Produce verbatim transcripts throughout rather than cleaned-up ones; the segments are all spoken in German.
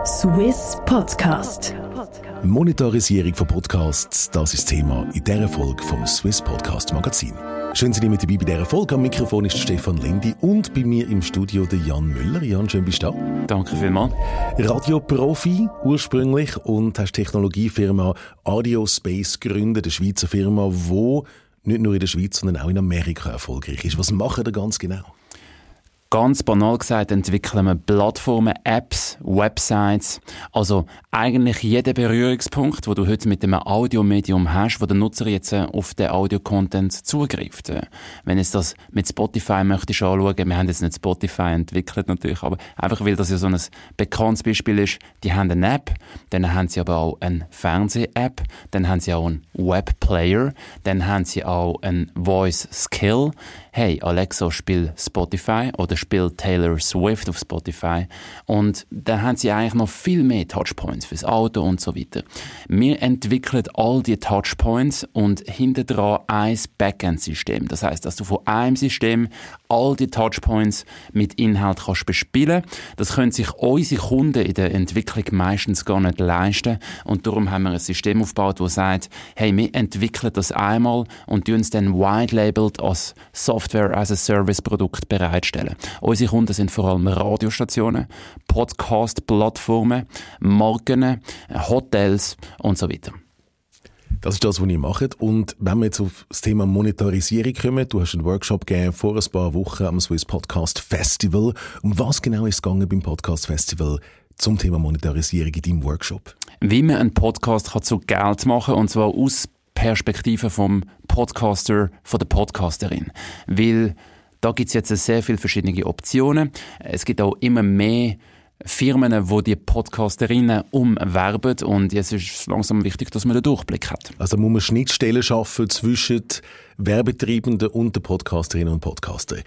Swiss Podcast. Monetarisierung von Podcasts, das ist das Thema in dieser Folge vom Swiss Podcast Magazin. Schön, Sie sind mit dabei bei dieser Folge. Am Mikrofon ist Stefan Lendi und bei mir im Studio der Jan Müller. Jan, schön bist du da. Danke vielmals. Radioprofi ursprünglich und hast die Technologiefirma Audiospace gegründet, eine Schweizer Firma, die nicht nur in der Schweiz, sondern auch in Amerika erfolgreich ist. Was machen ihr ganz genau? Ganz banal gesagt entwickeln wir Plattformen, Apps, Websites, also eigentlich jeden Berührungspunkt, wo du heute mit dem Audiomedium hast, wo der Nutzer jetzt auf den Audio-Content zugreift. Wenn jetzt das mit Spotify möchtest anschauen, wir haben jetzt nicht Spotify entwickelt natürlich, aber einfach weil das ja so ein bekanntes Beispiel ist, die haben eine App, dann haben sie aber auch eine Fernseh-App, dann haben sie auch einen Webplayer, dann haben sie auch einen Voice-Skill. Hey, Alexa, spiel Spotify oder spiel Taylor Swift auf Spotify. Und dann haben sie eigentlich noch viel mehr Touchpoints fürs Auto und so weiter. Wir entwickeln all die Touchpoints und hinter dran ein Backend-System. Das heisst, dass du von einem System all die Touchpoints mit Inhalt kannst bespielen. Das können sich unsere Kunden in der Entwicklung meistens gar nicht leisten. Und darum haben wir ein System aufgebaut, das sagt, hey, wir entwickeln das einmal und tun es dann white-labeled als Software-as-a-Service-Produkt bereitstellen. Unsere Kunden sind vor allem Radiostationen, Podcast-Plattformen, Marken, Hotels und so weiter. Das ist das, was ihr macht. Und wenn wir jetzt auf das Thema Monetarisierung kommen, du hast einen Workshop gegeben vor ein paar Wochen am Swiss Podcast Festival. Um was genau ist es gegangen beim Podcast Festival zum Thema Monetarisierung in deinem Workshop? Wie man einen Podcast kann zu Geld machen kann, und zwar aus Perspektive vom Podcaster, von der Podcasterin. Weil da gibt es jetzt sehr viele verschiedene Optionen. Es gibt auch immer mehr Firmen, die die Podcasterinnen umwerben, und jetzt ist es langsam wichtig, dass man den Durchblick hat. Also muss man Schnittstellen schaffen zwischen Werbetreibenden und den Podcasterinnen und Podcastern.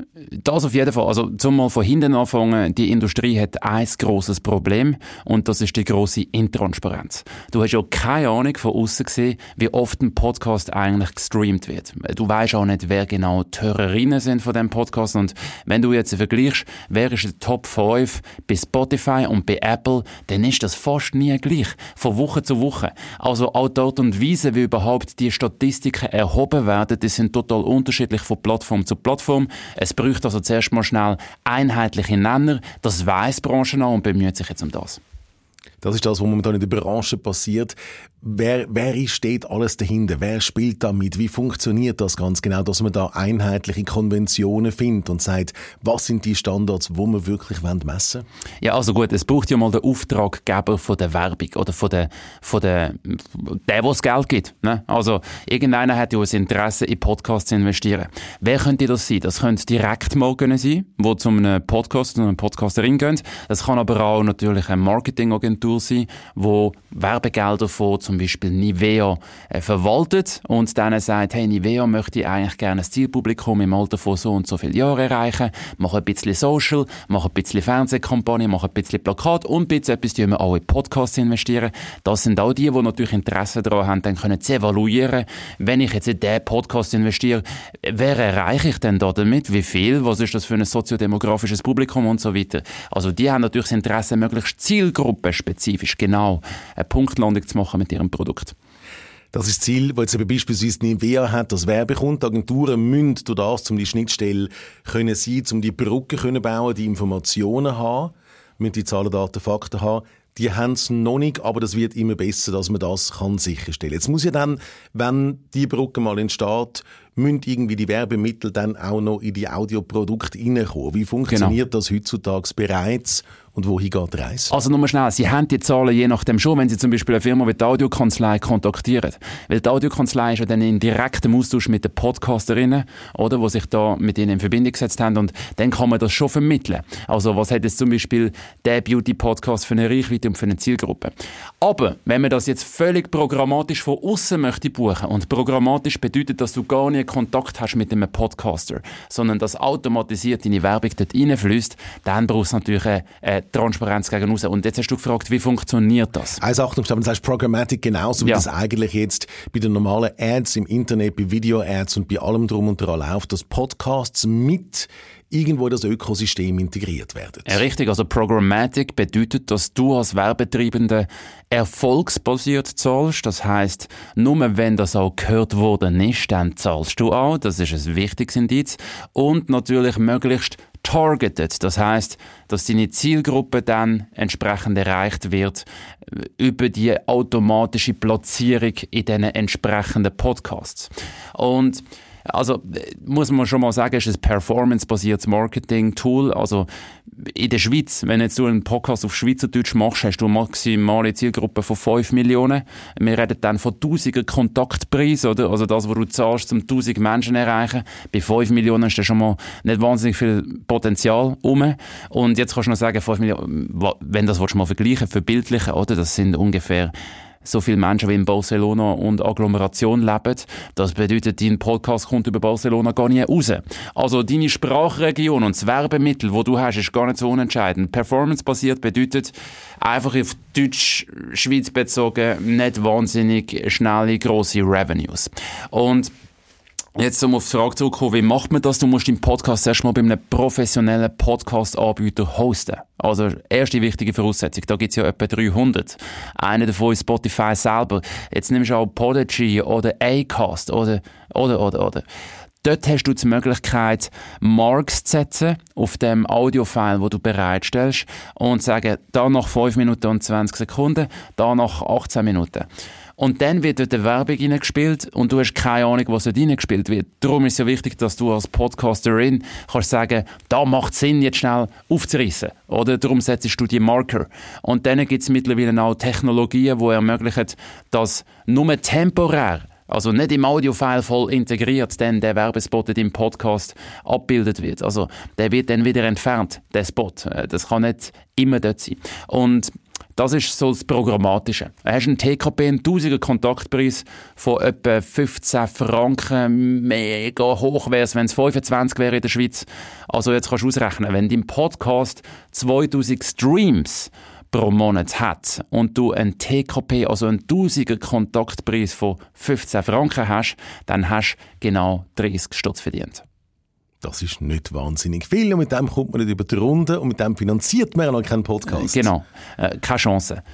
Das auf jeden Fall. Also zum mal von hinten anfangen, die Industrie hat ein grosses Problem, und das ist die grosse Intransparenz. Du hast ja keine Ahnung von außen gesehen, wie oft ein Podcast eigentlich gestreamt wird. Du weisst auch nicht, wer genau die Hörerinnen sind von diesem Podcast, und wenn du jetzt vergleichst, wer ist der Top fünf bei Spotify und bei Apple, dann ist das fast nie gleich, von Woche zu Woche. Also auch die Art und Weise, wie überhaupt die Statistiken erhoben werden, die sind total unterschiedlich von Plattform zu Plattform. Es braucht also zuerst mal schnell einheitliche Nenner. Das weiss die Branche auch und bemüht sich jetzt um das. Das ist das, was momentan in der Branche passiert. Wer, wer steht alles dahinter? Wer spielt da mit? Wie funktioniert das ganz genau, dass man da einheitliche Konventionen findet und sagt, was sind die Standards, wo wir wirklich messen wollen? Ja, also gut, es braucht ja mal den Auftraggeber von der Werbung oder von der, von der, der, der es Geld gibt. Ne? Also irgendeiner hat ja ein Interesse, in Podcasts zu investieren. Wer könnte das sein? Das könnte Direktmarken sein, die zu einem Podcast, zu einer Podcasterin gehen. Das kann aber auch natürlich eine Marketingagentur sein, die Werbegelder von zum Beispiel Nivea äh, verwaltet und dann sagt, hey, Nivea möchte ich eigentlich gerne das Zielpublikum im Alter von so und so vielen Jahren erreichen, mache ein bisschen Social, mache ein bisschen Fernsehkampagne, mache ein bisschen Plakat und ein bisschen etwas, die wir auch in Podcasts investieren. Das sind auch die, die natürlich Interesse daran haben, dann können sie evaluieren, wenn ich jetzt in diesen Podcast investiere, wer erreiche ich denn da damit, wie viel, was ist das für ein soziodemografisches Publikum und so weiter. Also die haben natürlich das Interesse, möglichst zielgruppenspezifisch genau eine Punktlandung zu machen mit ihrem Produkt. Das ist das Ziel, das jetzt eben beispielsweise Nivea hat, dass wer bekommt. Agenturen müssen durch das, um die Schnittstelle können sein, um die Brücke können bauen, die Informationen haben, müssen die Zahlen, Daten, Fakten haben. Die haben es noch nicht, aber das wird immer besser, dass man das kann sicherstellen. Jetzt muss ja dann, wenn die Brücke mal entsteht, müssen irgendwie die Werbemittel dann auch noch in die Audioprodukte reinkommen. Wie funktioniert genau. das heutzutage bereits und wohin geht die Reise? Also nur schnell, Sie haben die Zahlen je nachdem schon, wenn Sie zum Beispiel eine Firma wie die Audiokanzlei kontaktieren. Weil die Audiokanzlei ist ja dann in direktem Austausch mit den Podcasterinnen, oder, die sich da mit ihnen in Verbindung gesetzt haben, und dann kann man das schon vermitteln. Also was hat jetzt zum Beispiel der Beauty-Podcast für eine Reichweite und für eine Zielgruppe? Aber wenn man das jetzt völlig programmatisch von außen möchte buchen, und programmatisch bedeutet, dass du gar nicht Kontakt hast mit einem Podcaster, sondern dass automatisiert deine Werbung dort reinfließt, dann braucht es natürlich eine, eine Transparenz gegen raus. Und jetzt hast du gefragt, wie funktioniert das? eins Achtung, du sagst Programmatic genauso, wie Ja. das eigentlich jetzt bei den normalen Ads im Internet, bei Video-Ads und bei allem drum und dran läuft, dass Podcasts mit irgendwo in das Ökosystem integriert werden. Ja, richtig. Also Programmatic bedeutet, dass du als Werbetreibende erfolgsbasiert zahlst. Das heisst, nur wenn das auch gehört worden ist, dann zahlst du auch. Das ist ein wichtiges Indiz. Und natürlich möglichst targeted. Das heisst, dass deine Zielgruppe dann entsprechend erreicht wird über die automatische Platzierung in diesen entsprechenden Podcasts. Und also, muss man schon mal sagen, ist ein performance-basiertes Marketing-Tool. Also, in der Schweiz, wenn jetzt du einen Podcast auf Schweizerdeutsch machst, hast du eine maximale Zielgruppe von fünf Millionen. Wir reden dann von tausenden Kontaktpreis, oder? Also das, was du zahlst, um tausend Menschen zu erreichen. Bei fünf Millionen ist da schon mal nicht wahnsinnig viel Potenzial rum. Und jetzt kannst du noch sagen, fünf Millionen, wenn das willst du mal vergleichen, verbildlichen, oder? Das sind ungefähr so viele Menschen wie in Barcelona und Agglomeration leben. Das bedeutet, dein Podcast kommt über Barcelona gar nicht raus. Also deine Sprachregion und das Werbemittel, das du hast, ist gar nicht so unentscheidend. Performance-basiert bedeutet einfach auf Deutsch, Schweiz bezogen, nicht wahnsinnig schnelle, grosse Revenues. Und jetzt, um auf die Frage zurückzukommen, wie macht man das? Du musst deinen Podcast erstmal bei einem professionellen Podcast-Anbieter hosten. Also, erste wichtige Voraussetzung. Da gibt's ja etwa dreihundert. Einer davon ist Spotify selber. Jetzt nimmst du auch Podigy oder Acast oder, oder, oder, oder. Dort hast du die Möglichkeit, Marks zu setzen auf dem Audiofile, das du bereitstellst und sagen, da nach fünf Minuten und zwanzig Sekunden, da nach achtzehn Minuten. Und dann wird dort eine Werbung reingespielt und du hast keine Ahnung, was dort reingespielt wird. Darum ist es ja wichtig, dass du als Podcasterin kannst sagen, da macht es Sinn, jetzt schnell aufzureissen. Oder darum setzt du die Marker. Und dann gibt es mittlerweile auch Technologien, die ermöglichen, dass nur temporär, also nicht im Audiofile voll integriert, dann der Werbespot in deinem Podcast abgebildet wird. Also der wird dann wieder entfernt, der Spot. Das kann nicht immer dort sein. Und das ist so das Programmatische. Du hast einen T K P, einen tausender Kontaktpreis von etwa fünfzehn Franken. Mega hoch wäre es, wenn es fünfundzwanzig wäre in der Schweiz. Also jetzt kannst du ausrechnen, wenn dein Podcast zweitausend Streams pro Monat hat und du einen T K P, also einen tausender Kontaktpreis von fünfzehn Franken hast, dann hast du genau dreißig Stutz verdient. Das ist nicht wahnsinnig viel und mit dem kommt man nicht über die Runde und mit dem finanziert man ja noch keinen Podcast. Genau, äh, keine Chance.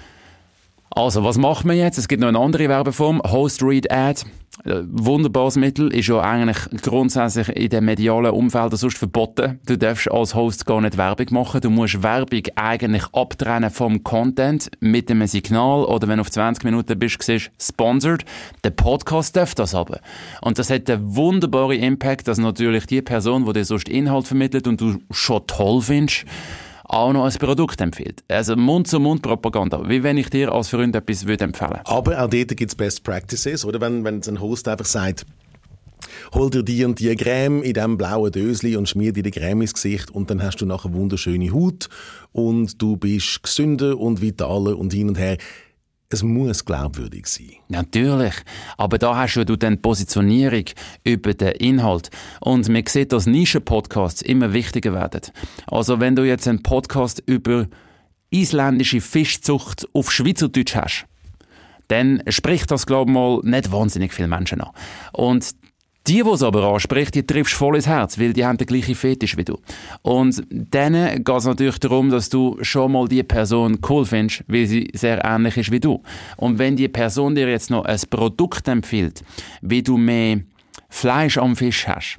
Also, was macht man jetzt? Es gibt noch eine andere Werbeform, Host-Read-Ad. Äh, wunderbares Mittel, ist ja eigentlich grundsätzlich in den medialen Umfeldern sonst verboten. Du darfst als Host gar nicht Werbung machen. Du musst Werbung eigentlich abtrennen vom Content mit einem Signal oder wenn du auf zwanzig Minuten bist, siehst sponsored. Der Podcast darf das aber. Und das hat einen wunderbaren Impact, dass natürlich die Person, die dir sonst Inhalt vermittelt und du schon toll findest, auch noch ein Produkt empfiehlt. Also Mund-zu-Mund-Propaganda, wie wenn ich dir als Freund etwas würde empfehlen. Aber auch dort gibt es Best Practices, oder? Wenn, wenn ein Host einfach sagt, hol dir die und die Creme in diesem blauen Dösli und schmier dir die Creme ins Gesicht und dann hast du nachher wunderschöne Haut und du bist gesünder und vitaler und hin und her. Es muss glaubwürdig sein. Natürlich. Aber da hast du dann die Positionierung über den Inhalt. Und man sieht, dass Nischen-Podcasts immer wichtiger werden. Also wenn du jetzt einen Podcast über isländische Fischzucht auf Schweizerdeutsch hast, dann spricht das, glaube ich mal, nicht wahnsinnig viele Menschen an. Und die, die es aber anspricht, die triffst voll ins Herz, weil die haben den gleichen Fetisch wie du. Und denen geht es natürlich darum, dass du schon mal die Person cool findest, weil sie sehr ähnlich ist wie du. Und wenn die Person dir jetzt noch ein Produkt empfiehlt, wie du mehr Fleisch am Fisch hast,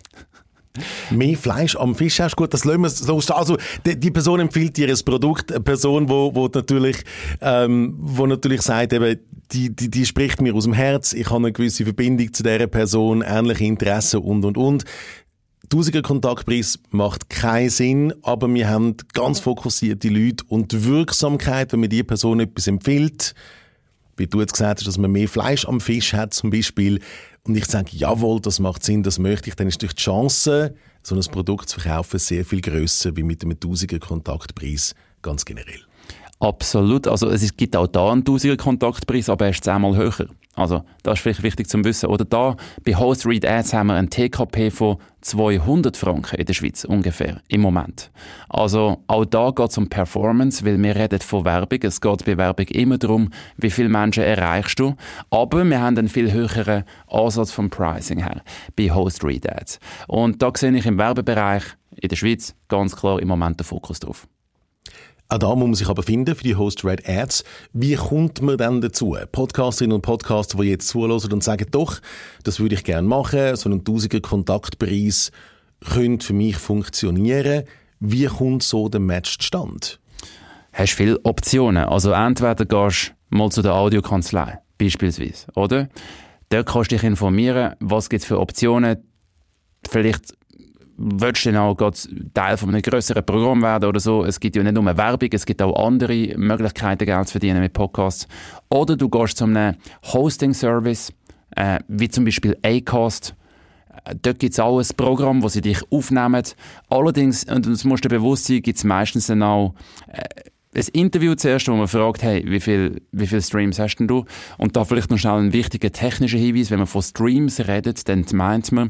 mehr Fleisch am Fisch hast, gut, das lassen wir so stehen. Also, die, die Person empfiehlt dir ein Produkt, eine Person, wo, wo natürlich, ähm, wo natürlich sagt, eben, die, die, die spricht mir aus dem Herz, ich habe eine gewisse Verbindung zu dieser Person, ähnliche Interessen und, und, und. Tausiger Kontaktpreis macht keinen Sinn, aber wir haben ganz fokussierte Leute und die Wirksamkeit, wenn man die Person etwas empfiehlt, wie du jetzt gesagt hast, dass man mehr Fleisch am Fisch hat zum Beispiel, und ich sage, jawohl, das macht Sinn, das möchte ich, dann ist durch die Chance, so ein Produkt zu verkaufen, sehr viel grösser wie mit einem tausiger Kontaktpreis ganz generell. Absolut. Also es gibt auch da einen tausiger Kontaktpreis, aber er ist zehnmal höher. Also, das ist vielleicht wichtig zu wissen. Oder da, bei Host Read Ads haben wir ein T K P von zweihundert Franken in der Schweiz ungefähr im Moment. Also auch da geht es um Performance, weil wir reden von Werbung. Es geht bei Werbung immer darum, wie viele Menschen erreichst du. Aber wir haben einen viel höheren Ansatz vom Pricing her bei Host Read Ads. Und da sehe ich im Werbebereich in der Schweiz ganz klar im Moment den Fokus drauf. Auch da muss man sich aber finden für die Host Read Ads. Wie kommt man dann dazu? Podcasterinnen und Podcaster, die jetzt zuhören und sagen, doch, das würde ich gerne machen, so ein tausiger Kontaktpreis könnte für mich funktionieren. Wie kommt so der Match zustande? Hast viele Optionen. Also entweder gehst du mal zu der Audiokanzlei, beispielsweise, oder? Dort kannst du dich informieren, was gibt es für Optionen. Vielleicht willst du dann auch Teil von einem grösseren Programm werden oder so. Es gibt ja nicht nur Werbung, es gibt auch andere Möglichkeiten, Geld zu verdienen mit Podcasts. Oder du gehst zu einem Hosting-Service, äh, wie zum Beispiel Acast. Dort gibt es auch ein Programm, wo sie dich aufnehmen. Allerdings, und das musst du dir bewusst sein, gibt es meistens dann auch äh, ein Interview zuerst, wo man fragt, hey, wie viel, wie viele Streams hast denn du? Und da vielleicht noch schnell ein wichtiger technischer Hinweis. Wenn man von Streams redet, dann meint man,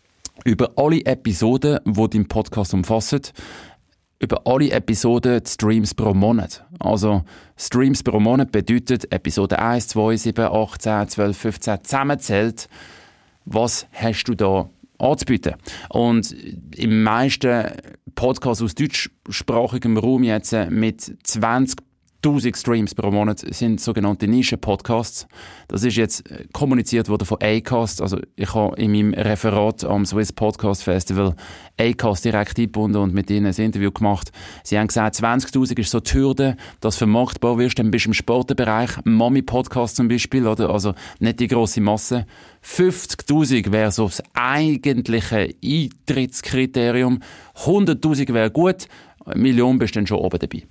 über alle Episoden, die dein Podcast umfassen, über alle Episoden die Streams pro Monat. Also Streams pro Monat bedeutet Episode eins, zwei, sieben, acht, zehn, zwölf, fünfzehn zusammenzählt. Was hast du da anzubieten? Und im meisten Podcasts aus deutschsprachigem Raum jetzt mit zwanzigtausend Streams pro Monat sind sogenannte Nischen-Podcasts. Das ist jetzt kommuniziert worden von Acast. Also ich habe in meinem Referat am Swiss Podcast Festival Acast direkt eingebunden und mit ihnen ein Interview gemacht. Sie haben gesagt, zwanzigtausend ist so die Hürde, dass du vermarktbar wirst. Dann bist du im Sportbereich, Mami-Podcast zum Beispiel, oder? Also nicht die grosse Masse. fünfzigtausend wäre so das eigentliche Eintrittskriterium. hunderttausend wäre gut. Eine Million bist du dann schon oben dabei.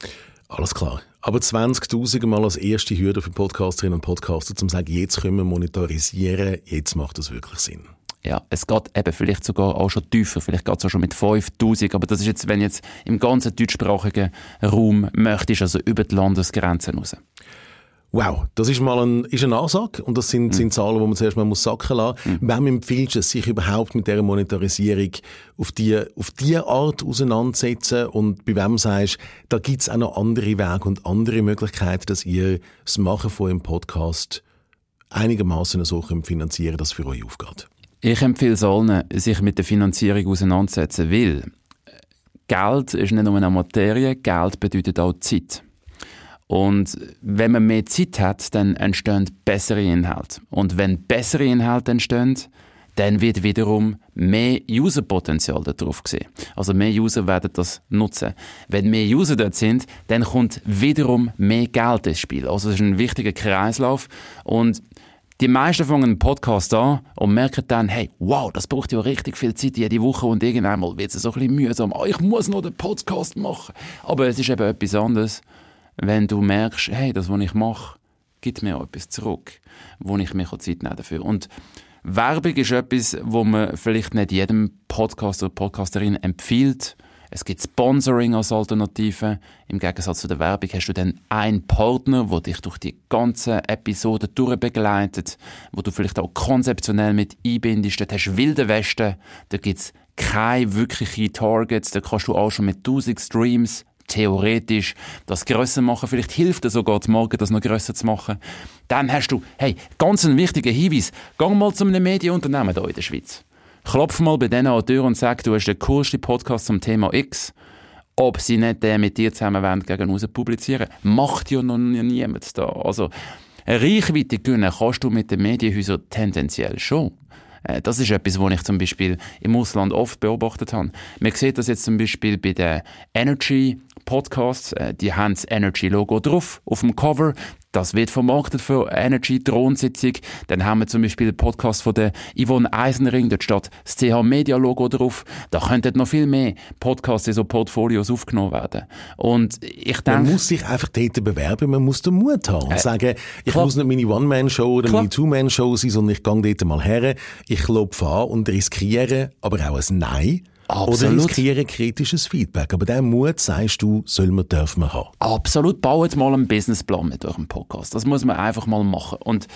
Alles klar. Aber zwanzigtausend Mal als erste Hürde für Podcasterinnen und Podcaster, um zu sagen, jetzt können wir monetarisieren, jetzt macht das wirklich Sinn. Ja, es geht eben vielleicht sogar auch schon tiefer, vielleicht geht es auch schon mit fünftausend, aber das ist jetzt, wenn jetzt im ganzen deutschsprachigen Raum möchtest, also über die Landesgrenzen raus. Wow, das ist mal ein, ist eine Ansage und das sind, mhm. sind Zahlen, die man zuerst mal muss sacken lassen. Mhm. Wem empfiehlst du es, sich überhaupt mit dieser Monetarisierung auf die, auf die Art auseinandersetzen und bei wem sagst, da gibt es auch noch andere Wege und andere Möglichkeiten, dass ihr das Machen von eurem Podcast einigermaßen so finanzieren könnt, dass es für euch aufgeht? Ich empfehle es allen, sich mit der Finanzierung auseinandersetzen, weil Geld ist nicht nur eine Materie, Geld bedeutet auch Zeit. Und wenn man mehr Zeit hat, dann entstehen bessere Inhalte. Und wenn bessere Inhalte entstehen, dann wird wiederum mehr Userpotenzial darauf gesehen. Also mehr User werden das nutzen. Wenn mehr User dort sind, dann kommt wiederum mehr Geld ins Spiel. Also das ist ein wichtiger Kreislauf. Und die meisten fangen einen Podcast an und merken dann, hey, wow, das braucht ja richtig viel Zeit jede Woche und irgendwann mal wird es so ein bisschen mühsam. Oh, ich muss noch den Podcast machen. Aber es ist eben etwas anderes, wenn du merkst, hey, das, was ich mache, gibt mir auch etwas zurück, wo ich mir Zeit nehmen dafür. Und Werbung ist etwas, wo man vielleicht nicht jedem Podcaster oder Podcasterin empfiehlt. Es gibt Sponsoring als Alternative. Im Gegensatz zu der Werbung hast du dann einen Partner, der dich durch die ganze Episode durchbegleitet, wo du vielleicht auch konzeptionell mit einbindest. Dort hast du wilde Westen, da gibt es keine wirklichen Targets, da kannst du auch schon mit tausend Streams theoretisch das grösser machen. Vielleicht hilft es sogar morgen, das noch grösser zu machen. Dann hast du, hey, ganz einen wichtigen Hinweis. Geh mal zu einem Medienunternehmen hier in der Schweiz. Klopf mal bei denen an die Tür und sag, du hast den coolsten Podcast zum Thema X. Ob sie nicht den mit dir zusammen wollen, gegen uns publizieren. Macht ja noch niemand da. Also, eine Reichweite gewinnen kannst du mit den Medienhäusern tendenziell schon. Das ist etwas, was ich zum Beispiel im Ausland oft beobachtet habe. Man sieht das jetzt zum Beispiel bei den Energy Podcasts. Die haben das Energy-Logo drauf, auf dem Cover. Das wird vermarktet für Energy-Thronsitzung. Dann haben wir zum Beispiel den Podcast von der Yvonne Eisenring. Dort steht das C H-Media-Logo drauf. Da könnten noch viel mehr Podcasts in so Portfolios aufgenommen werden. Und ich denke... Man muss sich einfach dort bewerben. Man muss den Mut haben und äh, sagen, ich klar. muss nicht meine One-Man-Show oder klar. meine Two-Man-Show sein, sondern ich gehe dort mal her. Ich klopfe an und riskiere aber auch ein Nein. Absolut. Oder riskieren kritisches Feedback. Aber diesen Mut, sagst du, soll man, darf man haben. Absolut. Baut mal einen Businessplan mit eurem Podcast. Das muss man einfach mal machen. Und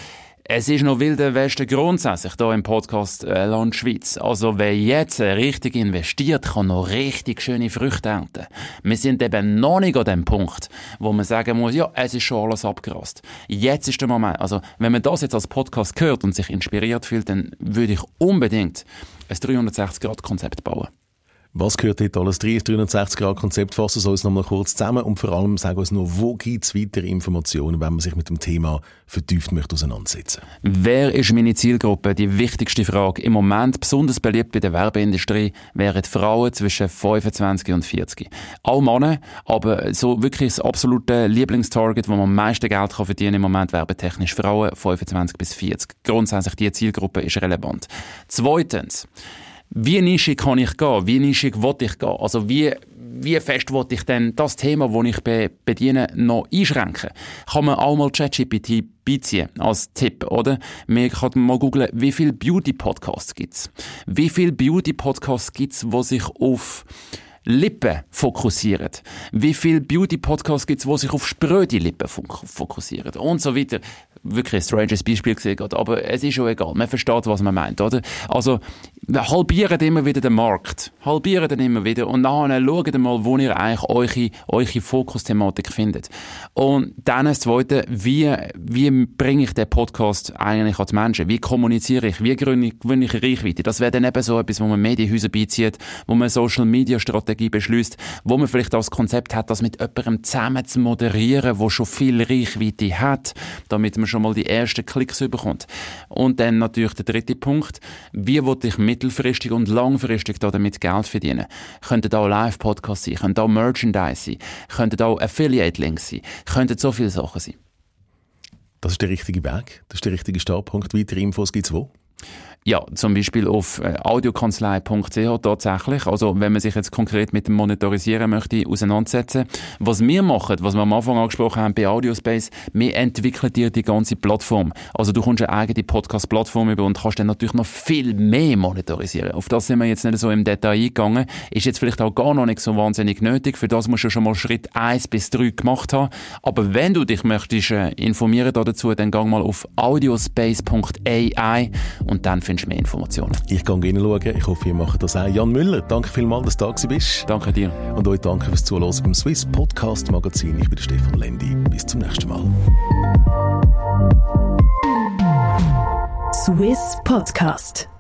Es ist noch Wilder Westen grundsätzlich hier im Podcast äh, Land Schweiz. Also wer jetzt richtig investiert, kann noch richtig schöne Früchte ernten. Wir sind eben noch nicht an dem Punkt, wo man sagen muss, ja, es ist schon alles abgerast. Jetzt ist der Moment. Also wenn man das jetzt als Podcast hört und sich inspiriert fühlt, dann würde ich unbedingt ein dreihundertsechzig Grad Konzept bauen. Was gehört dort alles drin? Das dreihundertsechzig Grad Konzept, fassen Sie uns noch mal kurz zusammen und vor allem sagen uns noch, wo gibt es weitere Informationen, wenn man sich mit dem Thema vertieft möchte auseinandersetzen. Wer ist meine Zielgruppe? Die wichtigste Frage. Im Moment besonders beliebt bei der Werbeindustrie wären Frauen zwischen fünfundzwanzig und vierzig. Auch Männer, aber so wirklich das absolute Lieblingstarget, wo man am meisten Geld kann verdienen im Moment werbetechnisch. Frauen fünfundzwanzig bis vierzig. Grundsätzlich die Zielgruppe ist relevant. Zweitens, wie nischig kann ich gehen? Wie nischig will ich gehen? Also wie, wie fest will ich denn das Thema, das ich be- bediene, noch einschränken? Kann man auch mal ChatGPT beiziehen als Tipp, oder? Man kann mal googlen, wie viele Beauty-Podcasts gibt's? Wie viele Beauty-Podcasts gibt's, die sich auf Lippen fokussieren? Wie viele Beauty-Podcasts gibt's, die sich auf spröde Lippen fokussieren? Und so weiter. Wirklich ein stranges Beispiel gesehen, aber es ist schon egal. Man versteht, was man meint, oder? Also, halbiert immer wieder den Markt. Halbiert den immer wieder. Und nachher schaut mal, wo ihr eigentlich eure, eure Fokusthematik findet. Und dann das Zweite, wie, wie bringe ich den Podcast eigentlich an die Menschen? Wie kommuniziere ich? Wie gewinne ich, gewinne ich Reichweite? Das wäre dann eben so etwas, wo man Medienhäuser beizieht, wo man Social-Media-Strategie beschließt, wo man vielleicht das Konzept hat, das mit jemandem zusammen zu moderieren, der schon viel Reichweite hat, damit man schon mal die ersten Klicks bekommt. Und dann natürlich der dritte Punkt, wie will ich mittelfristig und langfristig damit Geld verdienen? Könnten da Live-Podcasts sein, könnten da Merchandise sein, könnten da Affiliate-Links sein, könnten so viele Sachen sein. Das ist der richtige Weg, das ist der richtige Startpunkt. Weitere Infos gibt es wo? Ja, zum Beispiel auf audiokanzlei punkt c h tatsächlich. Also, wenn man sich jetzt konkret mit dem Monetarisieren möchte auseinandersetzen. Was wir machen, was wir am Anfang angesprochen haben bei Audiospace, wir entwickeln dir die ganze Plattform. Also, du kommst eine eigene Podcast-Plattform über und kannst dann natürlich noch viel mehr monetarisieren. Auf das sind wir jetzt nicht so im Detail eingegangen. Ist jetzt vielleicht auch gar noch nicht so wahnsinnig nötig. Für das musst du schon mal Schritt eins bis drei gemacht haben. Aber wenn du dich möchtest äh, informieren dazu, dann geh mal auf audiospace punkt a i und dann findest mehr Informationen. Ich gehe reinschauen. Ich hoffe, ihr macht das auch. Jan Müller, danke vielmals, dass du da bist. Danke dir. Und euch danke fürs Zuhören beim Swiss Podcast Magazin. Ich bin Stefan Lendi. Bis zum nächsten Mal. Swiss Podcast.